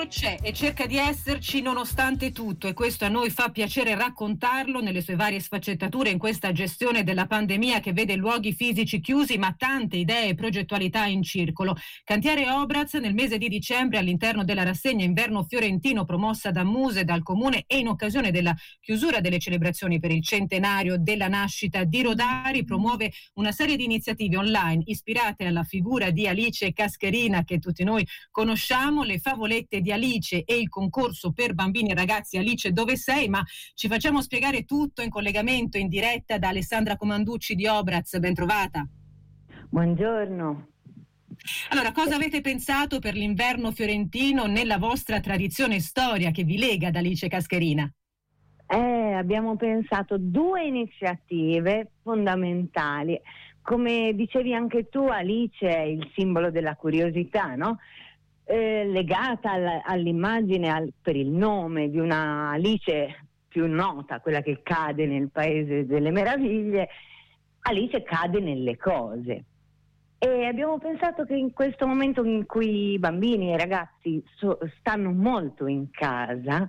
c'è e cerca di esserci nonostante tutto, e questo a noi fa piacere raccontarlo nelle sue varie sfaccettature in questa gestione della pandemia che vede luoghi fisici chiusi ma tante idee e progettualità in circolo. Cantiere Obraz nel mese di dicembre all'interno della rassegna Inverno Fiorentino promossa da Muse, dal Comune e in occasione della chiusura delle celebrazioni per il centenario della nascita di Rodari promuove una serie di iniziative online ispirate alla figura di Alice Cascherina che tutti noi conosciamo, le favolette di Alice e il concorso per bambini e ragazzi Alice dove sei, ma ci facciamo spiegare tutto in collegamento in diretta da Alessandra Comanducci di Obraz. Ben trovata. Buongiorno. Allora, cosa avete pensato per l'inverno fiorentino nella vostra tradizione e storia che vi lega ad Alice Cascherina? Abbiamo pensato 2 iniziative fondamentali. Come dicevi anche tu, Alice è il simbolo della curiosità, no? Legata all'immagine, per il nome di una Alice più nota, quella che cade nel Paese delle Meraviglie. Alice cade nelle cose. E abbiamo pensato che in questo momento in cui i bambini e i ragazzi stanno molto in casa,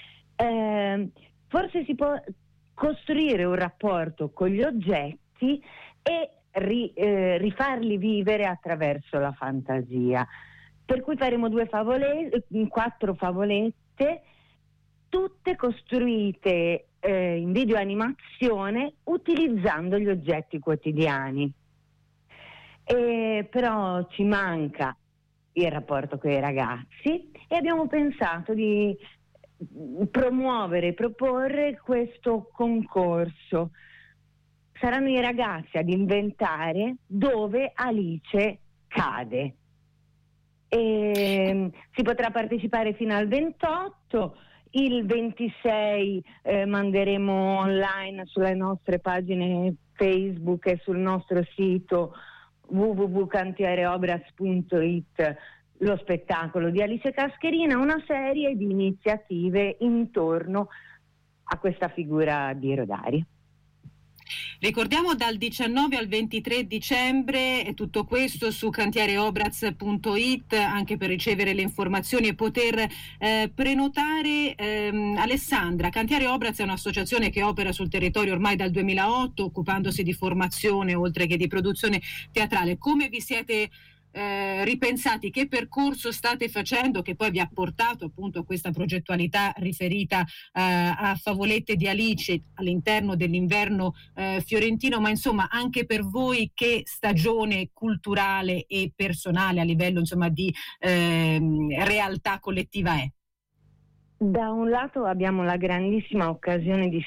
forse si può costruire un rapporto con gli oggetti e rifarli vivere attraverso la fantasia. Per cui faremo 4 favolette, tutte costruite in videoanimazione utilizzando gli oggetti quotidiani. Però ci manca il rapporto con i ragazzi e abbiamo pensato di proporre questo concorso. Saranno i ragazzi ad inventare dove Alice cade. Si potrà partecipare fino al 28, il 26 manderemo online sulle nostre pagine Facebook e sul nostro sito www.cantiereobraz.it lo spettacolo di Alice Cascherina, una serie di iniziative intorno a questa figura di Rodari. Ricordiamo dal 19 al 23 dicembre e tutto questo su cantiereobraz.it anche per ricevere le informazioni e poter prenotare. Alessandra, Cantiere Obraz è un'associazione che opera sul territorio ormai dal 2008 occupandosi di formazione oltre che di produzione teatrale. Come vi siete ripensati, che percorso state facendo che poi vi ha portato appunto a questa progettualità riferita a favolette di Alice all'interno dell'inverno fiorentino, ma insomma anche per voi che stagione culturale e personale a livello insomma di realtà collettiva è? Da un lato abbiamo la grandissima occasione di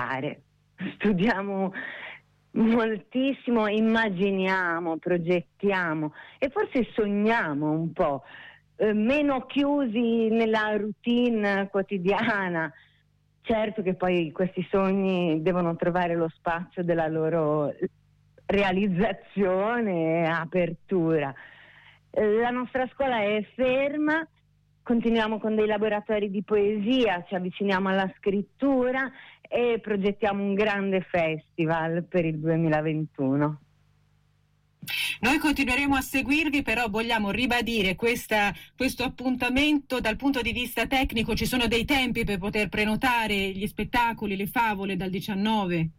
studiamo moltissimo, immaginiamo, progettiamo e forse sogniamo un po', meno chiusi nella routine quotidiana. Certo che poi questi sogni devono trovare lo spazio della loro realizzazione e apertura. La nostra scuola è ferma, continuiamo con dei laboratori di poesia, ci avviciniamo alla scrittura e progettiamo un grande festival per il 2021. Noi continueremo a seguirvi, però vogliamo ribadire questo appuntamento dal punto di vista tecnico. Ci sono dei tempi per poter prenotare gli spettacoli, le favole dal 19?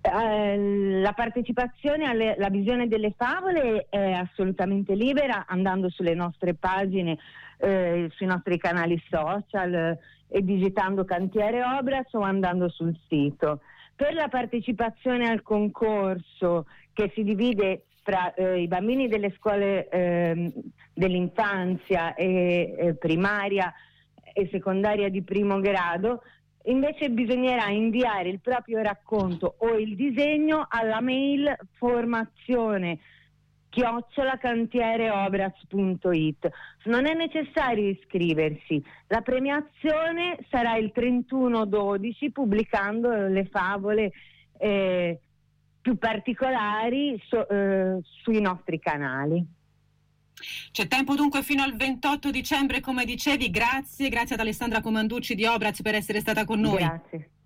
La partecipazione alla visione delle favole è assolutamente libera andando sulle nostre pagine, sui nostri canali social e digitando Cantiere Obraz o andando sul sito. Per la partecipazione al concorso, che si divide tra i bambini delle scuole dell'infanzia e primaria e secondaria di primo grado, invece bisognerà inviare il proprio racconto o il disegno alla mail formazione@cantiereobraz.it. Non è necessario iscriversi. La premiazione sarà il 31/12 pubblicando le favole più particolari sui nostri canali. C'è tempo dunque fino al 28 dicembre, come dicevi. Grazie ad Alessandra Comanducci di Obraz per essere stata con noi. Grazie.